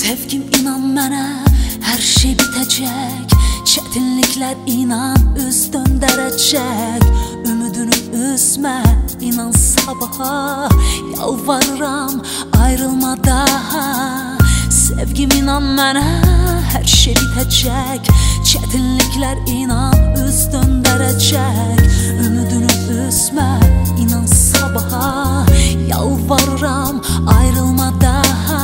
Sevgim inan mənə, hər şey bitəcək. Çətinliklər inan üz döndərəcək. Ümidini üzmə, inan sabaha. Yalvarıram, ayrılma daha. Sevgim inan mənə, hər şey bitəcək. Çətinliklər inan üz döndərəcək. Ümidini üzmə, inan sabaha. Yalvarıram, ayrılma daha.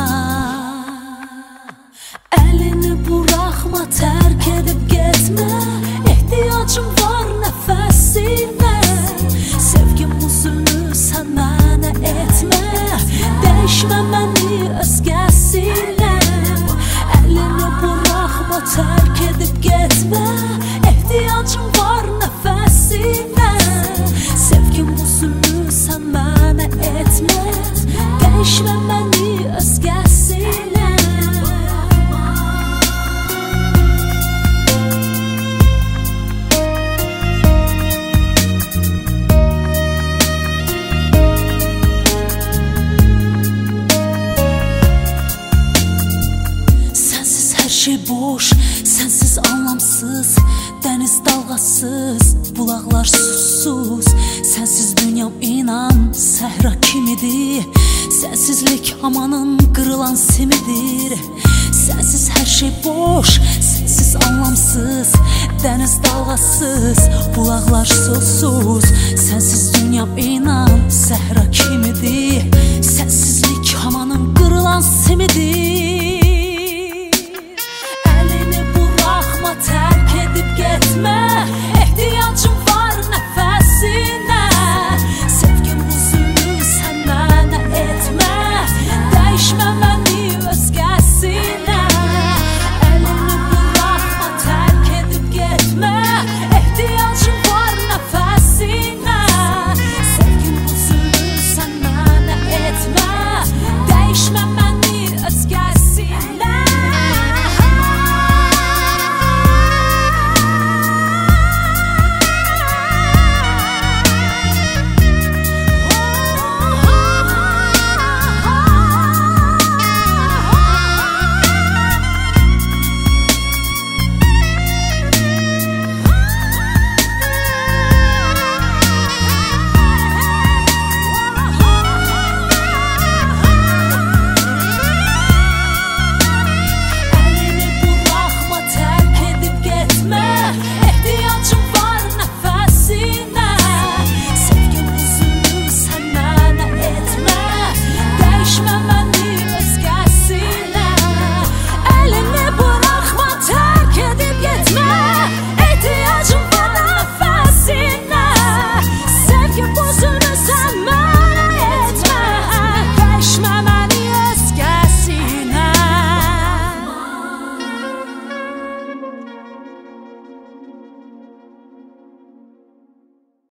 Əlini buraxma, tərk edib getmə. Ehtiyacım var nəfəsinə. Sevgim uzunu sən mənə etmə. Dəyişmə məni özgəsinə. Əlini buraxma, tərk edib getmə. Ehtiyacım var nəfəsinə. Sevgim uzunu sən mənə etmə. Dəyişmə məni özgəsinə. Şey boş, sensiz anlamsız. Dəniz dalğasız, bulaqlar susuz. Sensiz dünyam inan səhra kimidir. Sensizlik hamanın qırılan simidir. Sensiz hər şey boş, sensiz anlamsız. Dəniz dalğasız, bulaqlar susuz. Sensiz dünyam inan səhra kimidir. Sensizlik hamanın qırılan simidir.